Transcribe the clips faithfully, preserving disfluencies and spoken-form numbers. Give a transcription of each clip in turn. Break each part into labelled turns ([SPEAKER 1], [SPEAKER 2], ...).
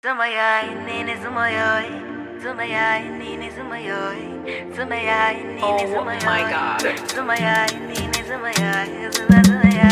[SPEAKER 1] Zumaya nini zumayoi, Zumaya nini zumayoi, Zumaya nini zumayoi.
[SPEAKER 2] Oh my God.
[SPEAKER 1] Zumaya nini zumayoi, Zumaya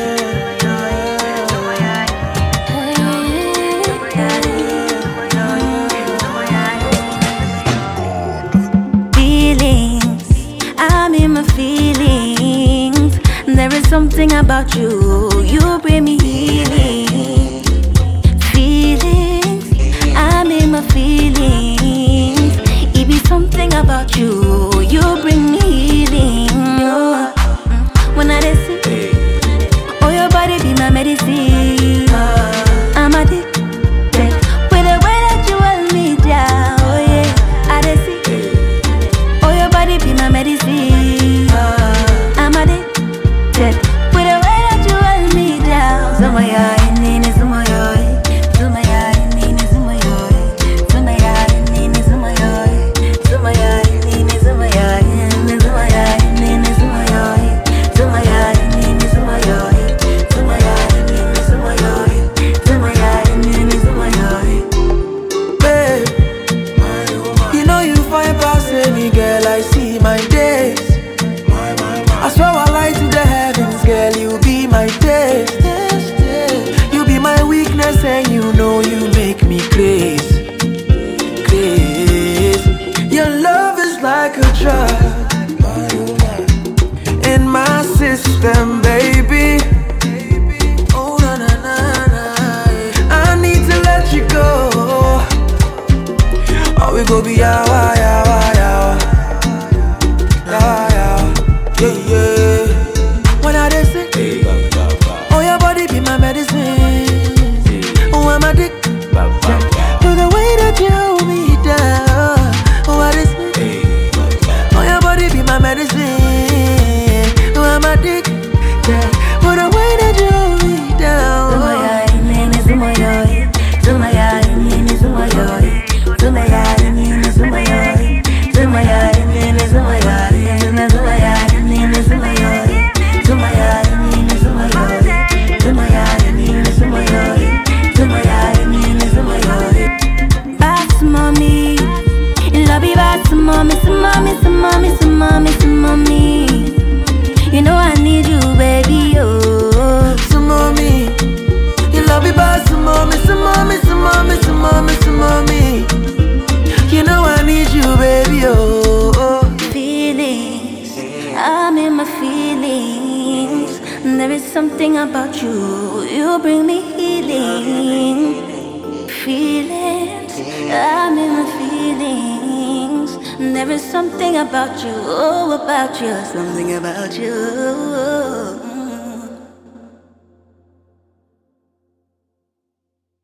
[SPEAKER 1] Feelings, I'm in my feelings. There is something about you, you bring me healing. Feelings, I'm in my feelings. It be something about you, you bring me healing. Oh, mm, when I dey see, oh your body be my medicine. I'm addicted with the way that you hold me down. Oh yeah, I dey see, oh your body be my medicine. I'm addicted with the way that you hold me down. Zumaya nini zumayoi, Zumaya nini zumayoi, Zumaya nini zumayoi, Zumaya nini zumayoi, Zumaya nini zumayoi, Zumaya nini zumayoi, Zumaya nini zumayoi, Zumaya nini zumayoi.
[SPEAKER 3] Babe, you know you fine past any girl, I see my days. I swear I lie to the heavens, girl, you be my taste. You be my weakness and you know you make me crazy, crazy. Your love is like a drug in my system, baby. Oh na na na na, I need to let you go. Or we go be yawa yawa yawa, yawa yawa, yeah yeah. When I dey sick, oh your body be my medicine. Oh I'm addicted to the way that you hold me down. Oh I dey sick, oh your body be my medicine. Oh I'm addicted to the way that you hold me down.
[SPEAKER 1] Zumaya nini zumayoi, Zumaya nini zumayoi, Zumaya nini zumayoi, Zumaya nini zumayoi, Zumaya nini zumayoi, Zumaya nini zumayoi, Zumaya nini zumayoi, Zumaya nini zumayoi. Bass mommy, love you bass mommy, some mommy, some mommy, some mommy, some mommy. You know I need you, baby, oh.
[SPEAKER 3] Some mommy, you love me back, some mommy, some mommy, some mommy, some mommy, some mommy. You know I need you, baby, oh, oh.
[SPEAKER 1] Feelings, I'm in my feelings. There is something about you, you bring me healing. Feelings, I'm in my feelings. There is something about you, oh, about you, something about you.